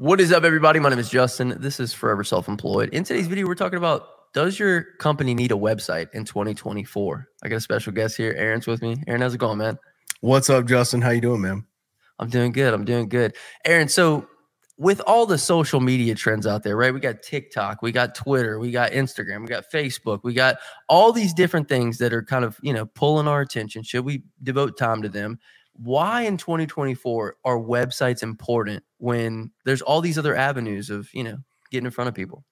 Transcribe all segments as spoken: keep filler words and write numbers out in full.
What is up, everybody? My name is Justin. This is Forever Self-Employed. In today's video, we're talking about, does your company need a website in twenty twenty-four? I got a special guest here. Aaron's with me. Aaron, how's it going, man? What's up, Justin? How you doing, man? I'm doing good. I'm doing good. Aaron, so with all the social media trends out there, right? We got TikTok, we got Twitter, we got Instagram, we got Facebook, we got all these different things that are kind of, you know, pulling our attention. Should we devote time to them? Why in twenty twenty-four are websites important when there's all these other avenues of, you know, getting in front of people?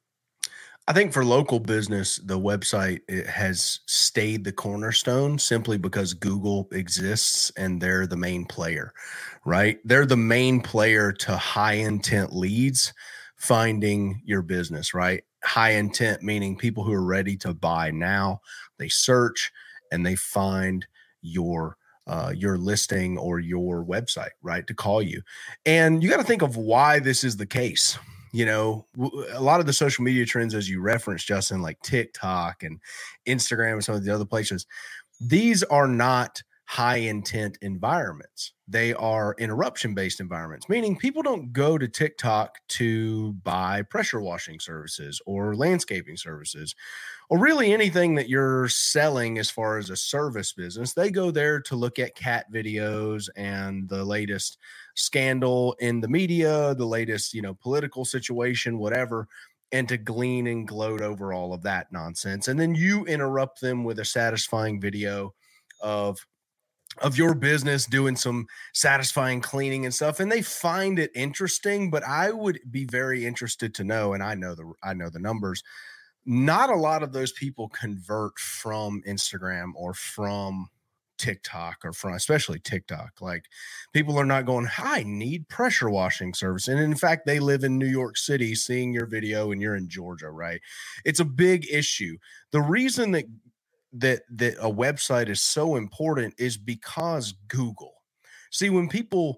I think for local business, the website it has stayed the cornerstone simply because Google exists and they're the main player, right? They're the main player to high intent leads finding your business, right? High intent meaning people who are ready to buy now. They search and they find your uh, your listing or your website, right, to call you. And you got to think of why this is the case. You know, a lot of the social media trends, as you referenced, Justin, like TikTok and Instagram and some of the other places, these are not high intent environments. They are interruption based environments, meaning people don't go to TikTok to buy pressure washing services or landscaping services or really anything that you're selling as far as a service business. They go there to look at cat videos and the latest scandal in the media, the latest, you know, political situation, whatever, and to glean and gloat over all of that nonsense. And then you interrupt them with a satisfying video of of your business doing some satisfying cleaning and stuff, and they find it interesting. But I would be very interested to know, and I know the I know the numbers, not a lot of those people convert from Instagram or from TikTok or from especially TikTok. Like, people are not going, I need pressure washing service. And in fact, they live in New York City seeing your video and you're in Georgia, right? It's a big issue. The reason that that that a website is so important is because Google. See, when people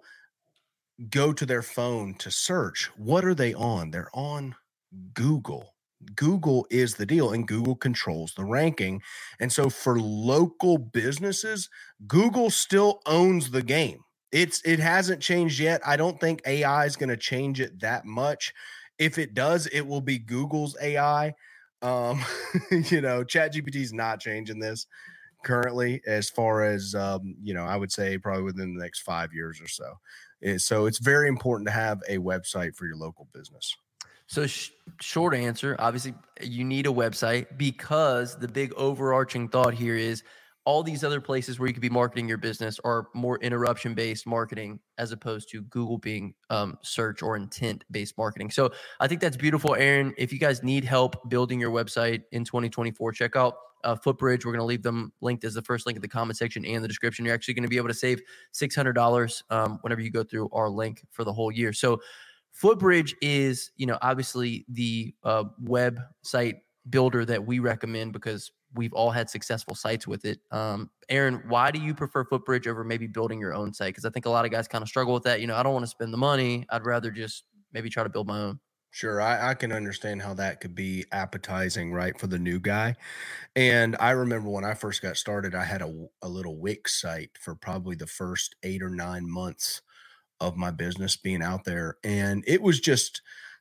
go to their phone to search, what are they on? They're on Google. Google is the deal, and Google controls the ranking. And so for local businesses, Google still owns the game. It's it hasn't changed yet. I don't think A I is going to change it that much. If it does, it will be Google's A I. Um, you know, ChatGPT is not changing this currently, as far as, um, you know, I would say probably within the next five years or so. It, so it's very important to have a website for your local business. So sh- short answer, obviously you need a website, because the big overarching thought here is all these other places where you could be marketing your business are more interruption-based marketing as opposed to Google being um, search or intent-based marketing. So I think that's beautiful, Aaron. If you guys need help building your website in twenty twenty-four, check out uh, Footbridge. We're going to leave them linked as the first link in the comment section and the description. You're actually going to be able to save six hundred dollars um, whenever you go through our link for the whole year. So Footbridge is, you know, obviously the uh, website builder that we recommend because we've all had successful sites with it. Um, Aaron, why do you prefer Footbridge over maybe building your own site? Because I think a lot of guys kind of struggle with that. You know, I don't want to spend the money. I'd rather just maybe try to build my own. Sure, I, I can understand how that could be appetizing, right, for the new guy. And I remember when I first got started, I had a, a little Wix site for probably the first eight or nine months of my business being out there. And it was just,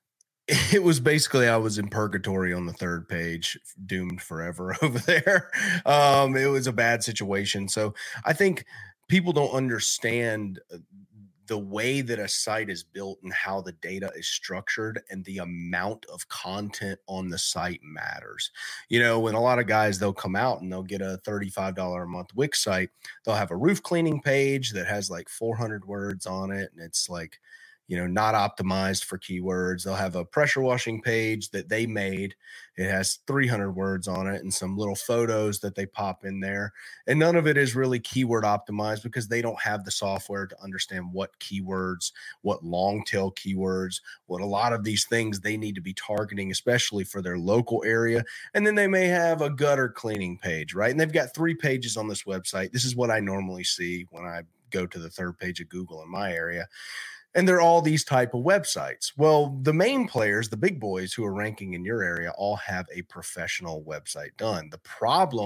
it was basically, I was in purgatory on the third page, doomed forever over there. Um, it was a bad situation. So I think people don't understand the way that a site is built and how the data is structured, and the amount of content on the site matters. You know, when a lot of guys, they'll come out and they'll get a thirty-five dollars a month Wix site, they'll have a roof cleaning page that has like four hundred words on it, and it's like, you know, not optimized for keywords. They'll have a pressure washing page that they made. It has three hundred words on it and some little photos that they pop in there. And none of it is really keyword optimized because they don't have the software to understand what keywords, what long tail keywords, what a lot of these things they need to be targeting, especially for their local area. And then they may have a gutter cleaning page, right? And they've got three pages on this website. This is what I normally see when I go to the third page of Google in my area. And they're all these type of websites. Well, the main players, the big boys who are ranking in your area, all have a professional website done. The problem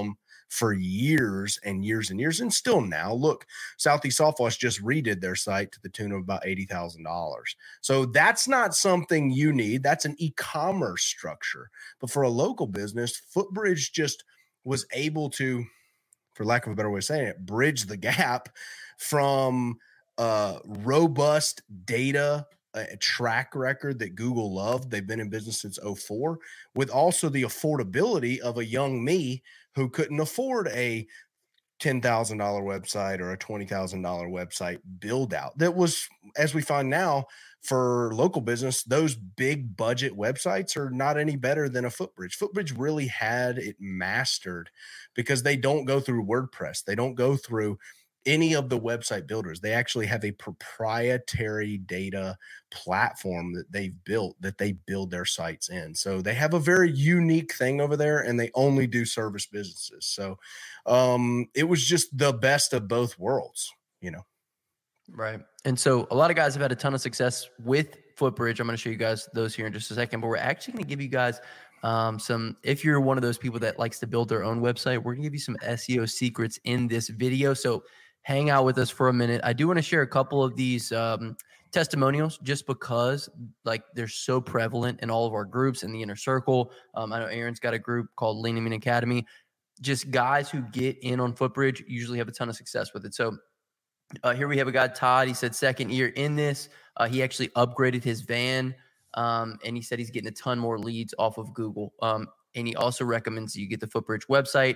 for years and years and years. And still now, look, Southeast Softwash just redid their site to the tune of about eighty thousand dollars. So that's not something you need. That's an e-commerce structure. But for a local business, Footbridge just was able to, for lack of a better way of saying it, bridge the gap from uh, robust data, a track record that Google loved. They've been in business since oh four, with also the affordability of a young me who couldn't afford a ten thousand dollars website or a twenty thousand dollars website build out. That was, as we find now, for local business, those big budget websites are not any better than a Footbridge. Footbridge really had it mastered because they don't go through WordPress. They don't go through any of the website builders. They actually have a proprietary data platform that they've built that they build their sites in. So they have a very unique thing over there, and they only do service businesses. So um, it was just the best of both worlds, you know? Right. And so a lot of guys have had a ton of success with Footbridge. I'm going to show you guys those here in just a second, but we're actually going to give you guys um, some, if you're one of those people that likes to build their own website, we're going to give you some S E O secrets in this video. So hang out with us for a minute. I do want to share a couple of these um, testimonials just because like they're so prevalent in all of our groups in the inner circle. Um, I know Aaron's got a group called Lean and Mean Academy. Just guys who get in on Footbridge usually have a ton of success with it. So uh, here we have a guy, Todd. He said second year in this, uh, he actually upgraded his van. Um, and he said he's getting a ton more leads off of Google. Um, and he also recommends you get the Footbridge website.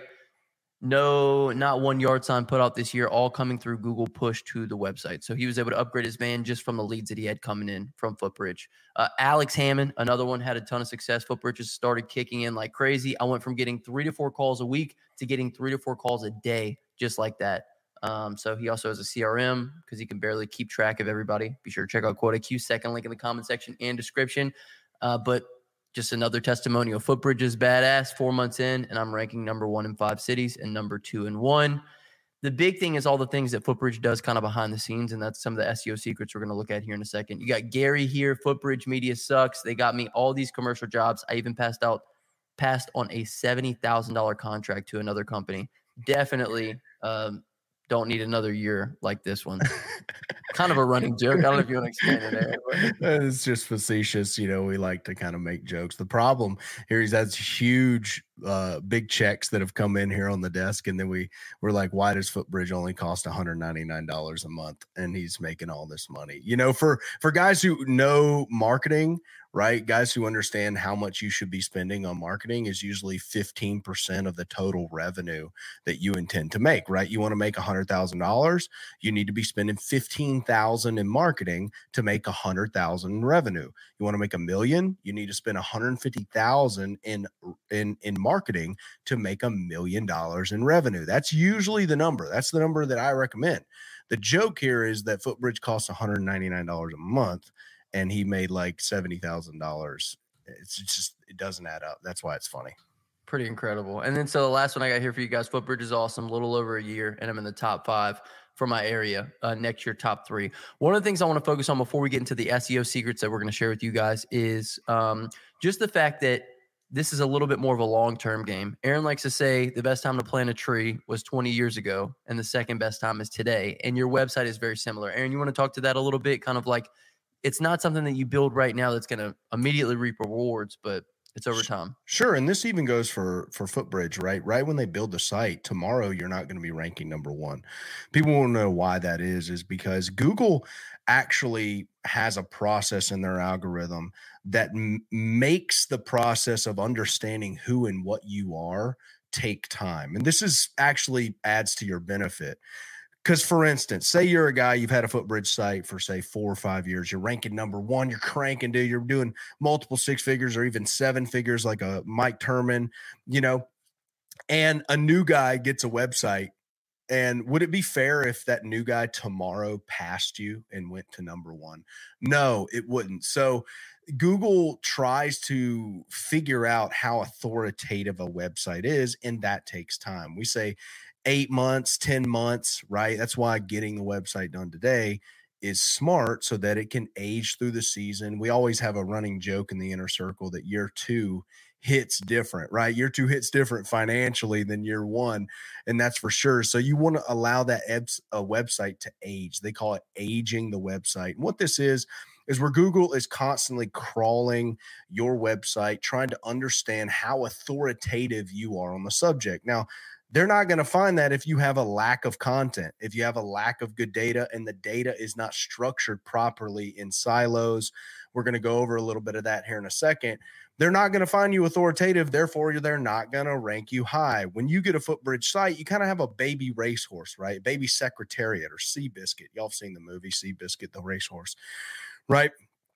No, not one yard sign put out this year, all coming through Google push to the website. So he was able to upgrade his van just from the leads that he had coming in from Footbridge. Uh, Alex Hammond, another one, had a ton of success. Footbridge just started kicking in like crazy. I went from getting three to four calls a week to getting three to four calls a day, just like that. Um, so he also has a C R M because he can barely keep track of everybody. Be sure to check out QuotaQ, second link in the comment section and description. Uh, but just another testimonial. Footbridge is badass, four months in, and I'm ranking number one in five cities and number two in one. The big thing is all the things that Footbridge does kind of behind the scenes, and that's some of the S E O secrets we're going to look at here in a second. You got Gary here. Footbridge Media sucks. They got me all these commercial jobs. I even passed out, passed on a seventy thousand dollars contract to another company. Definitely um, don't need another year like this one. Kind of a running joke. I don't know if you want to explain it, Aaron. It's just facetious. You know, we like to kind of make jokes. The problem here is that's huge, uh, big checks that have come in here on the desk. And then we we're like, why does Footbridge only cost one hundred ninety-nine dollars a month? And he's making all this money, you know, for, for guys who know marketing, right? Guys who understand how much you should be spending on marketing is usually fifteen percent of the total revenue that you intend to make, right? You want to make one hundred thousand dollars, you need to be spending fifteen thousand dollars in marketing to make one hundred thousand dollars in revenue. You want to make a million, you need to spend one hundred fifty thousand dollars in, in, in marketing to make a million dollars in revenue. That's usually the number. That's the number that I recommend. The joke here is that Footbridge costs one hundred ninety-nine dollars a month, and he made like seventy thousand dollars. It's just, it doesn't add up. That's why it's funny. Pretty incredible. And then, so the last one I got here for you guys, Footbridge is awesome. A little over a year, and I'm in the top five for my area. Uh, next year, top three. One of the things I want to focus on before we get into the S E O secrets that we're going to share with you guys is um, just the fact that this is a little bit more of a long-term game. Aaron likes to say the best time to plant a tree was twenty years ago, and the second best time is today. And your website is very similar. Aaron, you want to talk to that a little bit? Kind of like, it's not something that you build right now that's going to immediately reap rewards, but it's over time. Sure. And this even goes for, for Footbridge, right? Right when they build the site, tomorrow you're not going to be ranking number one. People won't know why that is, is because Google actually has a process in their algorithm that m- makes the process of understanding who and what you are take time. And this is actually adds to your benefit. Because, for instance, say you're a guy, you've had a Footbridge site for, say, four or five years. You're ranking number one. You're cranking, dude. You're doing multiple six figures or even seven figures like a Mike Turman, you know, and a new guy gets a website. And would it be fair if that new guy tomorrow passed you and went to number one? No, it wouldn't. So Google tries to figure out how authoritative a website is, and that takes time. We say eight months, ten months, right? That's why getting the website done today is smart so that it can age through the season. We always have a running joke in the inner circle that year two hits different, right? Year two hits different financially than year one, and that's for sure. So you want to allow that ebs, a website to age. They call it aging the website. And what this is, is where Google is constantly crawling your website, trying to understand how authoritative you are on the subject. Now, they're not going to find that if you have a lack of content, if you have a lack of good data and the data is not structured properly in silos. We're going to go over a little bit of that here in a second. They're not going to find you authoritative. Therefore, they're not going to rank you high. When you get a Footbridge site, you kind of have a baby racehorse, right? Baby Secretariat or Seabiscuit. Y'all have seen the movie Seabiscuit, the racehorse, right?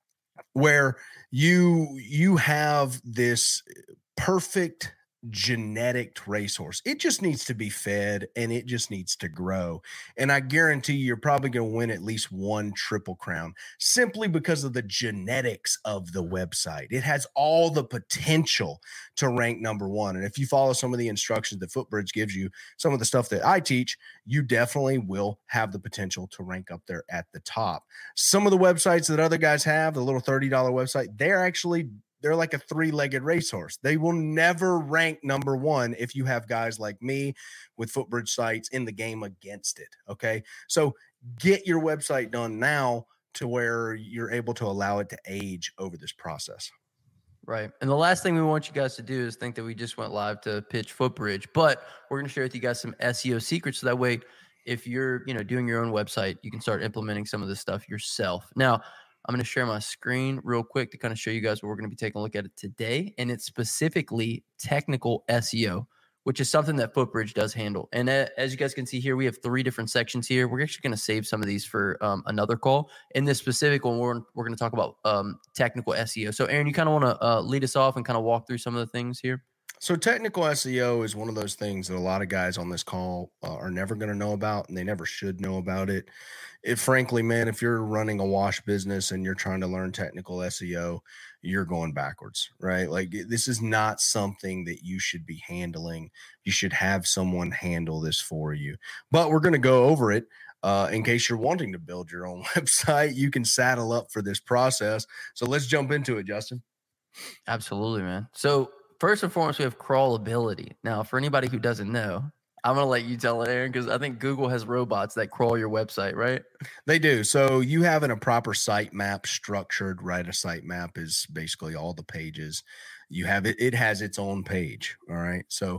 Where you you have this perfect genetic racehorse. It just needs to be fed and it just needs to grow. And I guarantee you, you're probably going to win at least one Triple Crown simply because of the genetics of the website. It has all the potential to rank number one. And if you follow some of the instructions that Footbridge gives you, some of the stuff that I teach, you definitely will have the potential to rank up there at the top. Some of the websites that other guys have, the little thirty dollars website, they're actually They're like a three-legged racehorse. They will never rank number one if you have guys like me with Footbridge sites in the game against it, okay? So get your website done now to where you're able to allow it to age over this process. Right. And the last thing we want you guys to do is think that we just went live to pitch Footbridge, but we're going to share with you guys some S E O secrets so that way if you're, you know, doing your own website, you can start implementing some of this stuff yourself. Now, I'm going to share my screen real quick to kind of show you guys what we're going to be taking a look at it today. And it's specifically technical S E O, which is something that Footbridge does handle. And uh, as you guys can see here, we have three different sections here. We're actually going to save some of these for um, another call. In this specific one, we're, we're going to talk about um, technical S E O. So Aaron, you kind of want to uh, lead us off and kind of walk through some of the things here? So technical S E O is one of those things that a lot of guys on this call uh, are never going to know about, and they never should know about it. It frankly, man, if you're running a wash business and you're trying to learn technical S E O, you're going backwards, right? Like this is not something that you should be handling. You should have someone handle this for you. But we're going to go over it. Uh, in case you're wanting to build your own website, you can saddle up for this process. So let's jump into it, Justin. Absolutely, man. So first and foremost, we have crawlability. Now, for anybody who doesn't know, I'm going to let you tell it, Aaron, because I think Google has robots that crawl your website, right? They do. So you having a proper sitemap structured, right? A sitemap is basically all the pages. You have it. It has its own page. All right. So,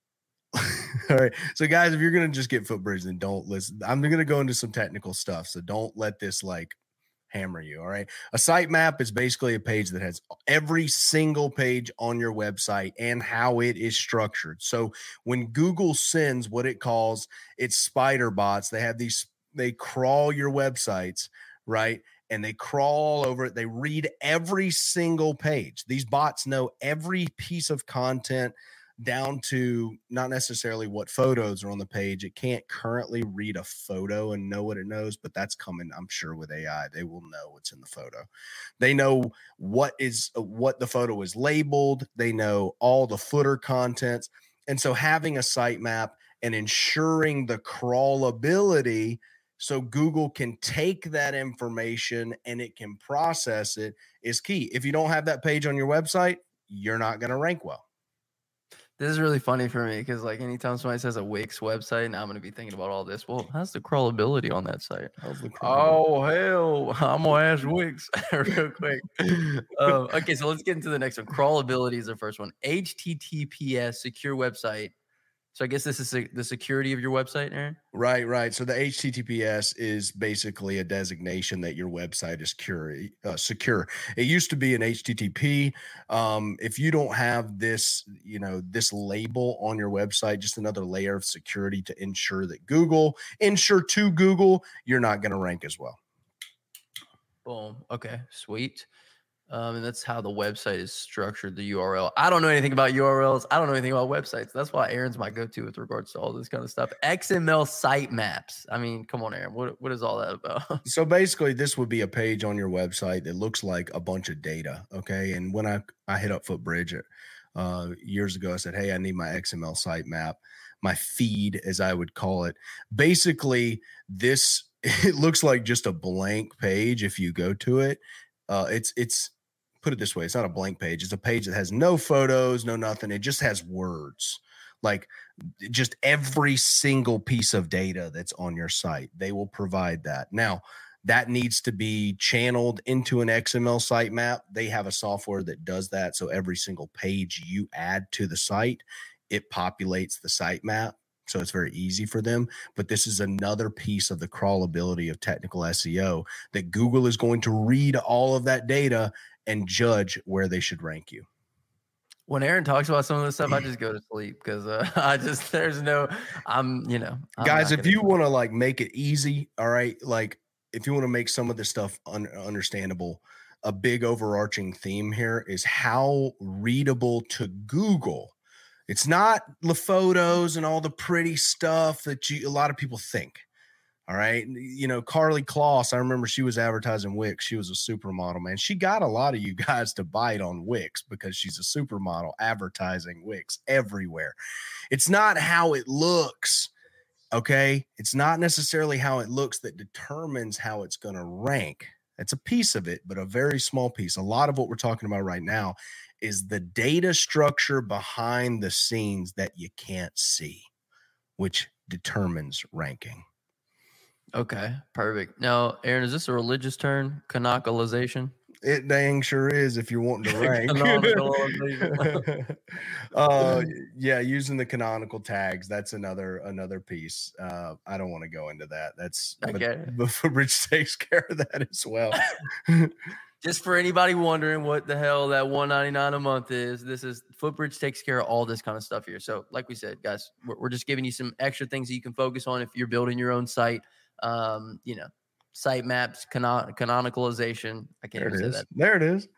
all right. So guys, if you're going to just get Footbridge, then don't listen. I'm going to go into some technical stuff. So don't let this like hammer you. All right. A sitemap is basically a page that has every single page on your website and how it is structured. So when Google sends what it calls its spider bots, they have these, they crawl your websites, right? And they crawl all over it. They read every single page. These bots know every piece of content down to not necessarily what photos are on the page. It can't currently read a photo and know what it knows, but that's coming, I'm sure, with A I. They will know what's in the photo. They know what is what the photo is labeled. They know all the footer contents. And so having a sitemap and ensuring the crawlability so Google can take that information and it can process it is key. If you don't have that page on your website, you're not going to rank well. This is really funny for me because, like, anytime somebody says a Wix website, now I'm going to be thinking about all this. Well, how's the crawlability on that site? Oh, hell. I'm going to ask Wix real quick. um, okay, so let's get into the next one. Crawlability is the first one. H T T P S, secure website. So I guess this is the security of your website, Aaron? Right, right. So the H T T P S is basically a designation that your website is secure. Uh, secure. It used to be an H T T P. Um, if you don't have this, you know, this label on your website, just another layer of security to ensure that Google, ensure to Google, you're not going to rank as well. Boom. Okay, sweet. Um, and that's how the website is structured, the U R L. I don't know anything about U R Ls. I don't know anything about websites. That's why Aaron's my go-to with regards to all this kind of stuff. X M L sitemaps. I mean, come on, Aaron. What, what is all that about? So basically, this would be a page on your website that looks like a bunch of data, okay? And when I, I hit up Footbridge uh, years ago, I said, hey, I need my X M L sitemap, my feed, as I would call it. Basically, this it looks like just a blank page if you go to it. Uh, it's it's put it this way, it's not a blank page. It's a page that has no photos, no nothing. It just has words. Like just every single piece of data that's on your site, they will provide that. Now, that needs to be channeled into an X M L sitemap. They have a software that does that. So every single page you add to the site, it populates the sitemap. So it's very easy for them. But this is another piece of the crawlability of technical S E O that Google is going to read all of that data and judge where they should rank you. When Aaron talks about some of this stuff, I just go to sleep because uh, I just, there's no, I'm, you know. I'm Guys, if you want to like make it easy, all right, like if you want to make some of this stuff un- understandable, a big overarching theme here is how readable to Google. It's not the photos and all the pretty stuff that you, a lot of people think. All right. You know, Carly Kloss, I remember she was advertising Wix. She was a supermodel, man. She got a lot of you guys to bite on Wix because she's a supermodel advertising Wix everywhere. It's not how it looks. Okay. It's not necessarily how it looks that determines how it's going to rank. That's a piece of it, but a very small piece. A lot of what we're talking about right now is the data structure behind the scenes that you can't see, which determines ranking. Okay, perfect. Now, Aaron, is this a religious term? Canonicalization? It dang sure is if you're wanting to rank. uh, yeah, using the canonical tags. That's another another piece. Uh, I don't want to go into that. That's okay. But, but Footbridge takes care of that as well. Just for anybody wondering what the hell that one ninety-nine a month is, this is Footbridge takes care of all this kind of stuff here. So, like we said, guys, we're, we're just giving you some extra things that you can focus on if you're building your own site. Um, you know, site maps, canon- canonicalization. I can't there even it say is. that. There it is.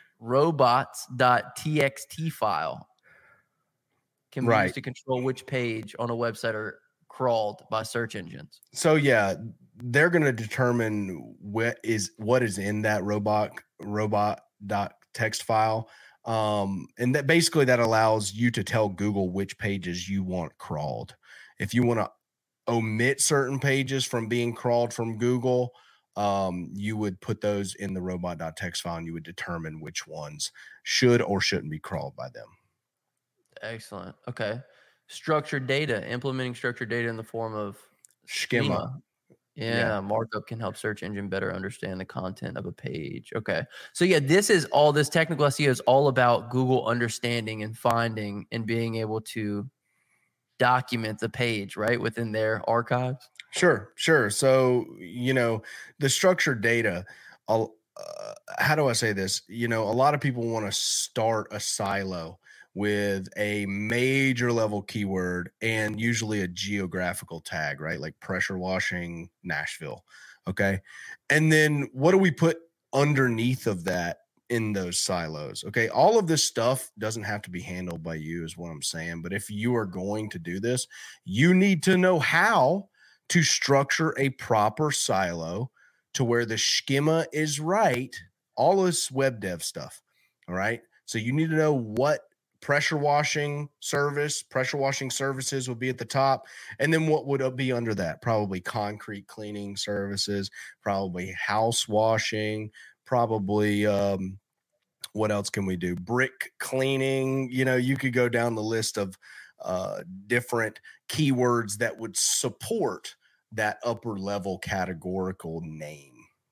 Robots.txt file can be right. used to control which page on a website are crawled by search engines. So yeah, they're going to determine what is what is in that robot robot.txt file. Um, and that basically that allows you to tell Google which pages you want crawled. If you want to omit certain pages from being crawled from Google, um, you would put those in the robot.txt file and you would determine which ones should or shouldn't be crawled by them. Excellent. Okay. Structured data, implementing structured data in the form of schema. schema. Yeah, yeah, markup can help search engine better understand the content of a page. Okay. So yeah, this is all this technical S E O is all about Google understanding and finding and being able to document the page, right, within their archives? Sure, sure. So, you know, the structured data, uh, how do I say this? You know, a lot of people want to start a silo with a major level keyword and usually a geographical tag, right? Like pressure washing Nashville. Okay. And then what do we put underneath of that in those silos? Okay. All of this stuff doesn't have to be handled by you is what I'm saying. But if you are going to do this, you need to know how to structure a proper silo to where the schema is right. All this web dev stuff. All right. So you need to know what pressure washing service, pressure washing services will be at the top. And then what would be under that? Probably concrete cleaning services, probably house washing, probably, um, what else can we do? Brick cleaning. You know, you could go down the list of uh, different keywords that would support that upper level categorical name.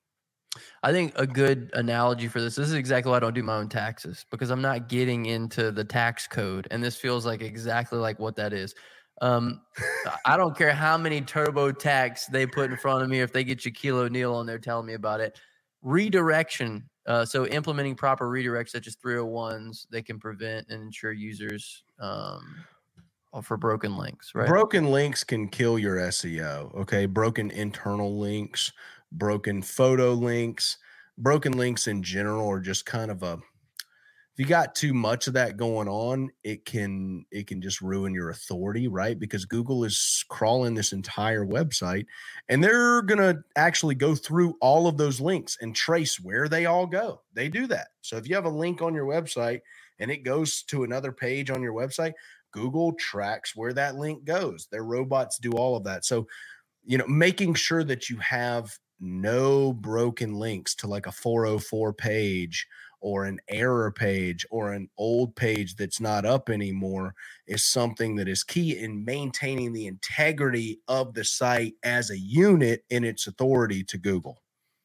I think a good analogy for this, this is exactly why I don't do my own taxes, because I'm not getting into the tax code. And this feels like exactly like what that is. Um, I don't care how many TurboTax they put in front of me. If they get Shaquille O'Neal on there telling me about it, redirection. Uh, so implementing proper redirects such as three oh ones, they can prevent and ensure users um, for broken links, right? Broken links can kill your S E O. Okay. Broken internal links, broken photo links, broken links in general are just kind of a, if you got too much of that going on, it can, it can just ruin your authority, right? Because Google is crawling this entire website and they're going to actually go through all of those links and trace where they all go. They do that. So if you have a link on your website and it goes to another page on your website, Google tracks where that link goes. Their robots do all of that. So you know, making sure that you have no broken links to like a four oh four page or an error page or an old page that's not up anymore is something that is key in maintaining the integrity of the site as a unit in its authority to Google.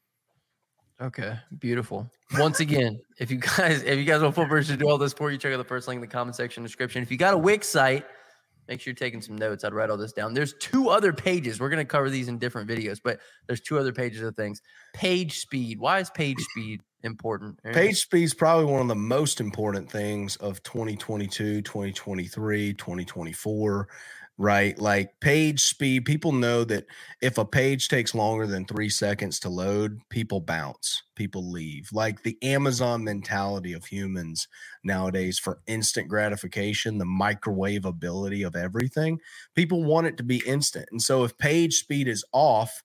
Okay, beautiful. Once again, if you guys if you guys want Footbridge to do all this for you, check out the first link in the comment section description. If you got a Wix site, make sure you're taking some notes. I'd write all this down. There's two other pages. We're going to cover these in different videos, but there's two other pages of things. Page speed. Why is page speed important? Page speed is probably one of the most important things of twenty twenty-two, twenty twenty-three, twenty twenty-four, right? Like page speed, people know that if a page takes longer than three seconds to load, people bounce, people leave. Like the Amazon mentality of humans nowadays for instant gratification, the microwave ability of everything, people want it to be instant. And so if page speed is off,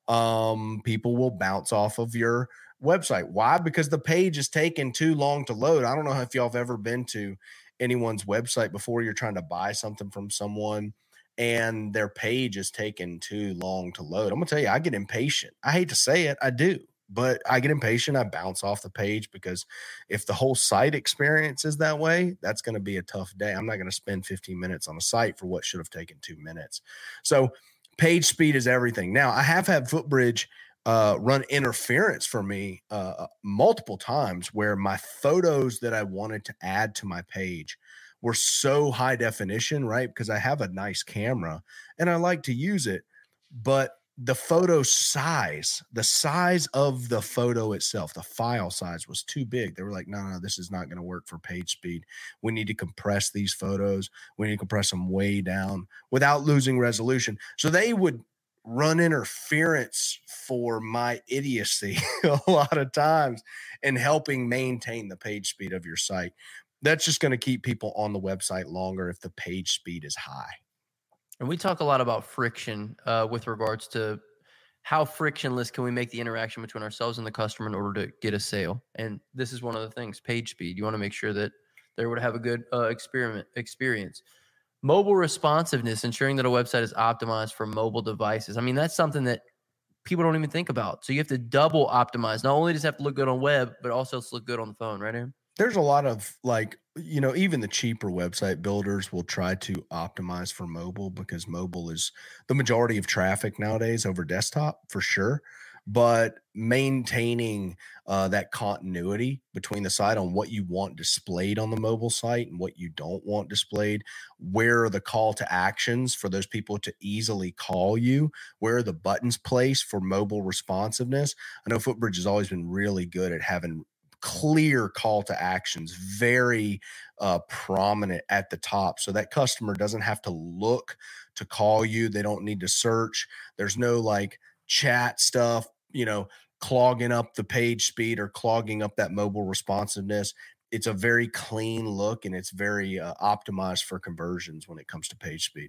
um, people will bounce off of your website. Why? Because the page is taking too long to load. I don't know if y'all have ever been to anyone's website before. You're trying to buy something from someone and their page is taking too long to load. I'm gonna tell you, I get impatient. I hate to say it, I do, but I get impatient. I bounce off the page because if the whole site experience is that way, that's going to be a tough day. I'm not going to spend fifteen minutes on a site for what should have taken two minutes. So page speed is everything. Now, I have had Footbridge uh, run interference for me uh, multiple times where my photos that I wanted to add to my page were so high definition, right? Because I have a nice camera and I like to use it, but the photo size, the size of the photo itself, the file size was too big. They were like, no, no, this is not going to work for page speed. We need to compress these photos. We need to compress them way down without losing resolution. So they would run interference for my idiocy a lot of times in helping maintain the page speed of your site. That's just going to keep people on the website longer if the page speed is high. And we talk a lot about friction uh, with regards to how frictionless can we make the interaction between ourselves and the customer in order to get a sale. And this is one of the things, page speed. You want to make sure that they're able to have a good uh, experiment experience. Mobile responsiveness, ensuring that a website is optimized for mobile devices. I mean, that's something that people don't even think about. So you have to double optimize. Not only does it have to look good on web, but also it's look good on the phone, right, Aaron? There's a lot of like, you know, even the cheaper website builders will try to optimize for mobile because mobile is the majority of traffic nowadays over desktop for sure. But maintaining uh, that continuity between the site on what you want displayed on the mobile site and what you don't want displayed, where are the call to actions for those people to easily call you, where are the buttons placed for mobile responsiveness. I know Footbridge has always been really good at having clear call to actions, very uh, prominent at the top. So that customer doesn't have to look to call you. They don't need to search. There's no like chat stuff, you know, clogging up the page speed or clogging up that mobile responsiveness. It's a very clean look and it's very uh, optimized for conversions when it comes to page speed.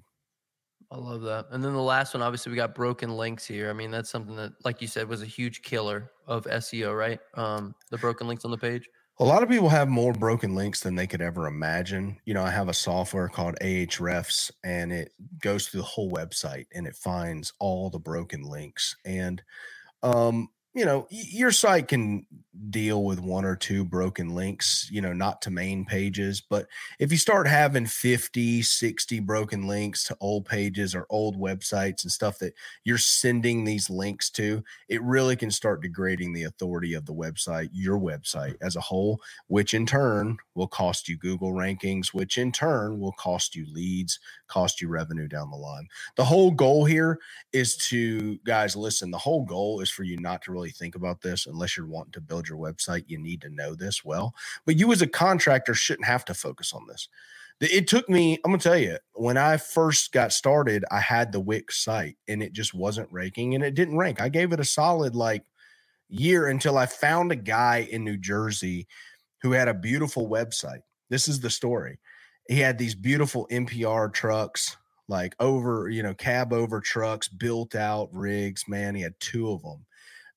I love that. And then the last one, obviously, we got broken links here. I mean, that's something that, like you said, was a huge killer of S E O, right? Um, the broken links on the page. A lot of people have more broken links than they could ever imagine. You know, I have a software called Ahrefs, and it goes through the whole website and it finds all the broken links. And, um, you know, your site can deal with one or two broken links, you know, not to main pages. But if you start having fifty, sixty broken links to old pages or old websites and stuff that you're sending these links to, it really can start degrading the authority of the website, your website as a whole, which in turn will cost you Google rankings, which in turn will cost you leads, cost you revenue down the line. The whole goal here is to, guys, listen, the whole goal is for you not to really think about this unless you're wanting to build your website. You need to know this well, but you as a contractor shouldn't have to focus on this. It took me, I'm gonna tell you, when I first got started, I had the Wix site and it just wasn't ranking and it didn't rank. I gave it a solid like year until I found a guy in New Jersey who had a beautiful website. This is the story. He had these beautiful N P R trucks, like over, you know, cab over trucks, built out rigs, man. He had two of them.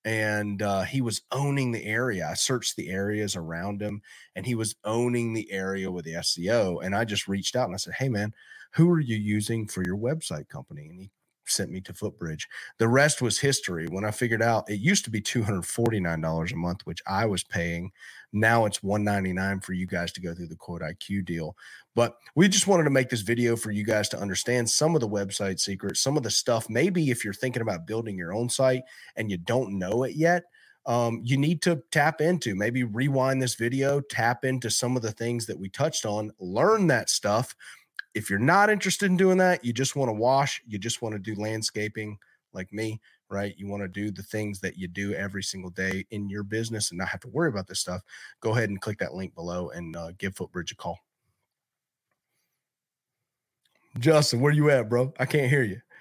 And uh, he was owning the area. I searched the areas around him and he was owning the area with the S E O. And I just reached out and I said, hey, man, who are you using for your website company? And he sent me to Footbridge. The rest was history. When I figured out it used to be two hundred forty-nine dollars a month, which I was paying. Now it's one hundred ninety-nine dollars for you guys to go through the Quote I Q deal. But we just wanted to make this video for you guys to understand some of the website secrets, some of the stuff. Maybe if you're thinking about building your own site and you don't know it yet, um, you need to tap into, maybe rewind this video, tap into some of the things that we touched on, learn that stuff. If you're not interested in doing that, you just want to wash, you just want to do landscaping like me, right? You want to do the things that you do every single day in your business and not have to worry about this stuff. Go ahead and click that link below and uh, give Footbridge a call. Justin, where you at, bro? I can't hear you.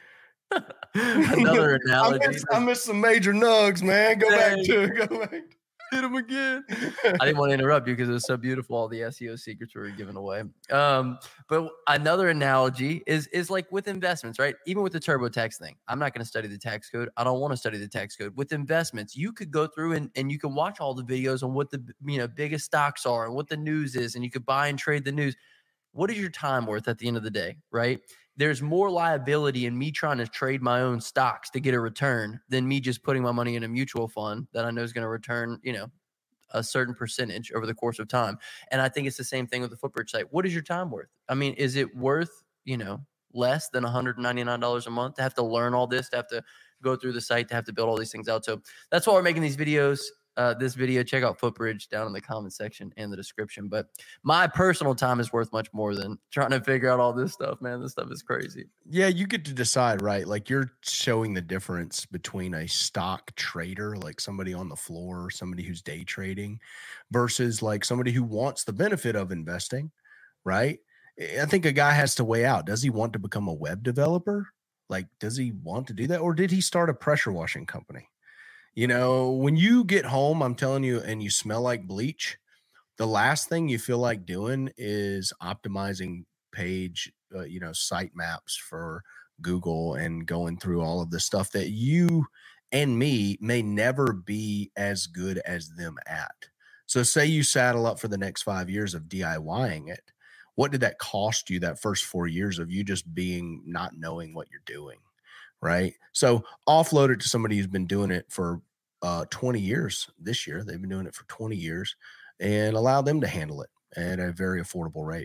Another analogy. I missed, I missed some major nugs, man. Go Dang. back to it. Go back. Hit him again. I didn't want to interrupt you because it was so beautiful, all the S E O secrets we were giving away. Um, but another analogy is is like with investments, right? Even with the TurboTax thing, I'm not going to study the tax code. I don't want to study the tax code. With investments, you could go through and, and you can watch all the videos on what the you know biggest stocks are and what the news is, and you could buy and trade the news. What is your time worth at the end of the day, right? There's more liability in me trying to trade my own stocks to get a return than me just putting my money in a mutual fund that I know is going to return, you know, a certain percentage over the course of time. And I think it's the same thing with the Footbridge site. What is your time worth? I mean, is it worth, you know, less than one hundred ninety-nine dollars a month to have to learn all this, to have to go through the site, to have to build all these things out? So that's why we're making these videos. Uh, this video, check out Footbridge down in the comment section and the description. But my personal time is worth much more than trying to figure out all this stuff, man. This stuff is crazy. Yeah, you get to decide, right? Like you're showing the difference between a stock trader, like somebody on the floor, somebody who's day trading, versus like somebody who wants the benefit of investing, right? I think a guy has to weigh out. Does he want to become a web developer? Like, does he want to do that? Or did he start a pressure washing company? You know, when you get home, I'm telling you, and you smell like bleach, the last thing you feel like doing is optimizing page, uh, you know, site maps for Google and going through all of the stuff that you and me may never be as good as them at. So say you saddle up for the next five years of DIYing it. What did that cost you that first four years of you just being not knowing what you're doing? Right. So offload it to somebody who's been doing it for uh, twenty years this year. They've been doing it for twenty years and allow them to handle it at a very affordable rate.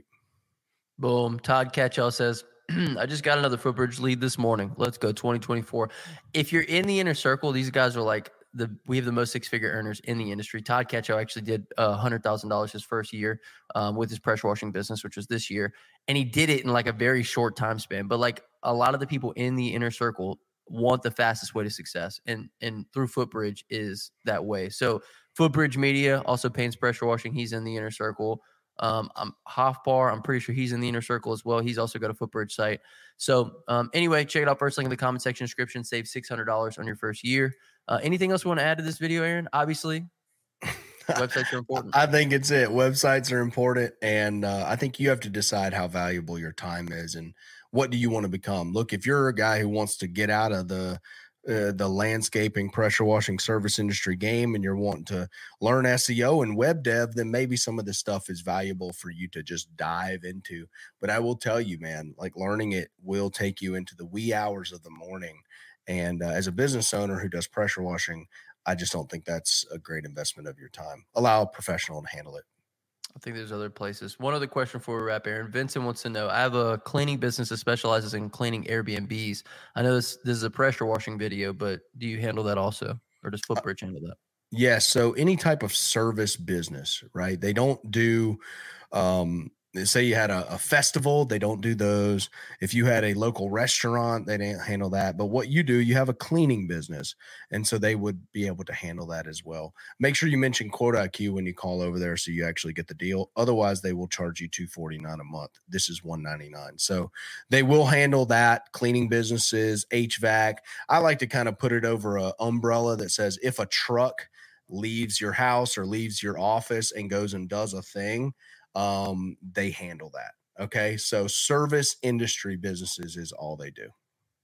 Boom. Todd Catchall says, I just got another Footbridge lead this morning. Let's go twenty twenty-four. If you're in the inner circle, these guys are like the, we have the most six figure earners in the industry. Todd Catchall actually did a uh, hundred thousand dollars his first year um, with his pressure washing business, which was this year. And he did it in like a very short time span, but like a lot of the people in the inner circle want the fastest way to success. And, and through Footbridge is that way. So Footbridge Media also paints pressure washing. He's in the inner circle. Um, I'm Hofbar. I'm pretty sure he's in the inner circle as well. He's also got a Footbridge site. So um, anyway, check it out first. Link in the comment section description. Save six hundred dollars on your first year. Uh, anything else you want to add to this video, Aaron? Obviously, websites are important. I think it's it. Websites are important. And uh, I think you have to decide how valuable your time is and what do you want to become. Look, if you're a guy who wants to get out of the Uh, the landscaping, pressure washing service industry game, and you're wanting to learn S E O and web dev, then maybe some of this stuff is valuable for you to just dive into. But I will tell you, man, like learning it will take you into the wee hours of the morning. And uh, as a business owner who does pressure washing, I just don't think that's a great investment of your time. Allow a professional to handle it. I think there's other places. One other question before we wrap, Aaron. Vincent wants to know, I have a cleaning business that specializes in cleaning Airbnbs. I know this, this is a pressure washing video, but do you handle that also? Or does Footbridge handle that? Yes. So any type of service business, right? They don't do, um, say you had a, a festival, they don't do those. If you had a local restaurant, they didn't handle that. But what you do, you have a cleaning business. And so they would be able to handle that as well. Make sure you mention Quote I Q when you call over there so you actually get the deal. Otherwise, they will charge you two hundred forty-nine dollars a month. This is one hundred ninety-nine dollars. So they will handle that. Cleaning businesses, H V A C. I like to kind of put it over an umbrella that says if a truck leaves your house or leaves your office and goes and does a thing, um, they handle that. Okay. So service industry businesses is all they do.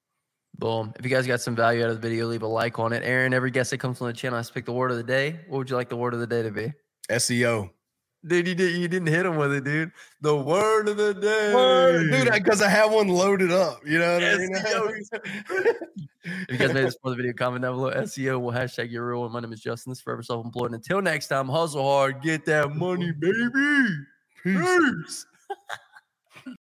Boom. If you guys got some value out of the video, leave a like on it. Aaron, every guest that comes on the channel has to pick the word of the day. What would you like the word of the day to be? S E O. Dude, you, did, you didn't hit him with it, dude. The word of the day. Word, dude, because I, I have one loaded up. You know what I mean? S E O. If you guys made this for the video, comment down below. S E O will hashtag your real one. My name is Justin. This is Forever Self-Employed. And until next time, hustle hard, get that money, baby. Peace. Peace.